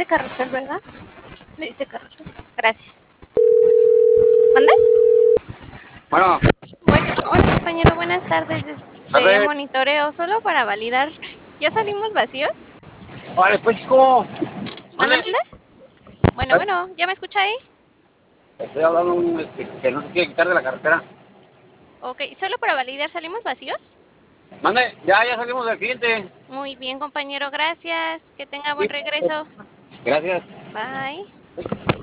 carrusel, ¿verdad? Le dice carrusel. Gracias. ¿Mande? Bueno, Hola compañero, buenas tardes. a ver, Monitoreo solo para validar. ¿Ya salimos vacíos? vale, pues chico, ¿Mande, ¿dónde? mande? Bueno, ¿ya me escucha ahí? Estoy hablando que no se quiere quitar de la carretera. Ok, solo para validar, ¿salimos vacíos? Mande, ya salimos del cliente. Muy bien compañero, gracias. Que tenga buen Sí, regreso. gracias. Bye.